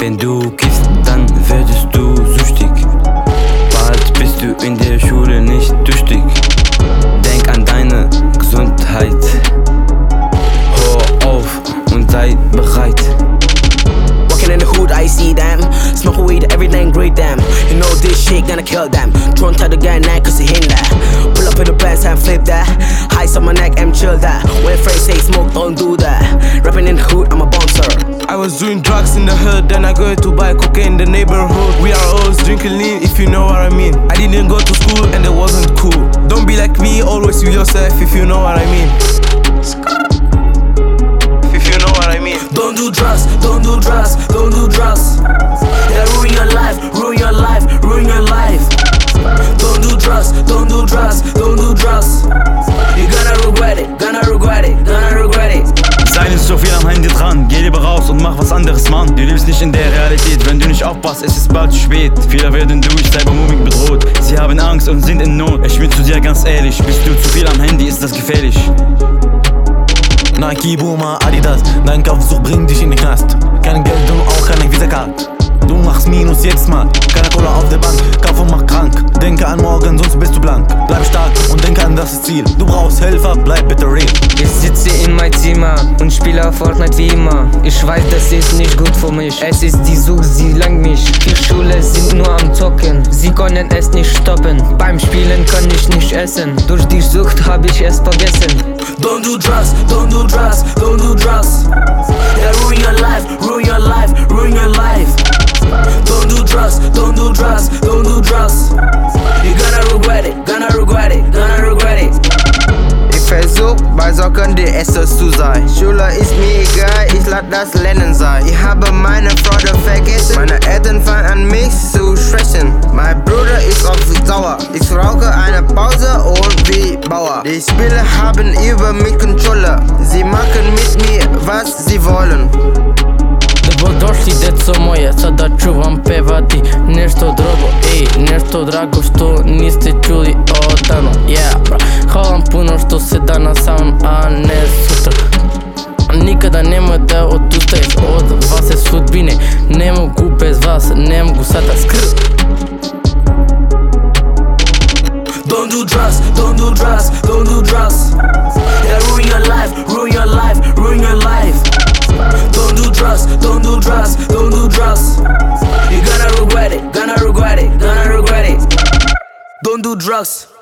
Wenn du kiffst, dann werdest du süchtig. Bald bist du in der Schule nicht tüchtig. Denk an deine Gesundheit. Hör auf und sei bereit. Walking in the hood, I see them. Smoke weed, everything great them. You know this shit gonna kill them. Tron tell the guy neck cause he hit that. Pull up in the bands and flip that. Ice on my neck and chill that. When friends say smoke, don't do that. Rapping in the hood, I'm a bouncer. I was doing drugs in the hood, then I go to buy cocaine in the neighborhood. We are always drinking lean, if you know what I mean. I didn't go to school and it wasn't cool. Don't be like me, always with yourself, if you know what I mean. If you know what I mean. Don't do drugs, don't do drugs, don't do drugs. They ruin your life, ruin your life, ruin your life. Don't do drugs, don't do drugs, don't do drugs. You're gonna regret it, gonna regret it, gonna regret it. Sei nicht so viel am Handy dran, geh lieber raus und mach was anderes, Mann. Du lebst nicht in der Realität, wenn du nicht aufpasst, es ist bald zu spät. Viele werden durch Cybermobbing bedroht, sie haben Angst und sind in Not. Ich bin zu dir ganz ehrlich, bist du zu viel am Handy, ist das gefährlich. Nike, Boomer, Adidas, dein Kaufsuch bringt dich in den Knast. Kein Geld und auch keine Visa-Card. Du machst Minus jedes Mal, keine Cola auf der Bank, kauf und mach krank. Denke an morgen, sonst bist du blank. Bleib stark und denke an das Ziel. Du brauchst Helfer, bleib bitte real. Ich sitze in mein Zimmer und spiele Fortnite wie immer. Ich weiß, das ist nicht gut für mich. Es ist die Sucht, sie langt mich. Die Schule sind nur am Zocken. Sie können es nicht stoppen. Beim Spielen kann ich nicht essen. Durch die Sucht hab ich es vergessen. Don't do drugs, don't do drugs, don't do drugs. They ruin your life, ruin your life, ruin your life. Don't do drugs, don't do drugs, don't do drugs. You're gonna regret it, gonna regret it, gonna regret it. Ich versuch bei Socken die Erste zu sein. Schule ist mir egal, ich lass das Lernen sein. Ich habe meine Freude vergessen. Meine Eltern fangen an mich zu schwächen. Mein Bruder ist auf Dauer. Ich rauche eine Pause und wie Bauer. Die Spieler haben über mich Kontrolle. Sie machen mit mir was sie wollen. Dobrodošli deco moje, sada ću vam pevati nešto drogo, nešto drago što niste čuli odavno. Yeah, bra, hvala vam puno što se danas sa mnom, a ne sutra. Nikada nemoj da odustaješ od vaše sudbine. Ne mogu bez vas, ne mogu sada Don't do drugs, don't do drugs, don't do drugs. They ruin your life, ruin your life, ruin your life. Don't do drugs, don't do drugs, don't do drugs. You're gonna regret it, gonna regret it, gonna regret it. Don't do drugs.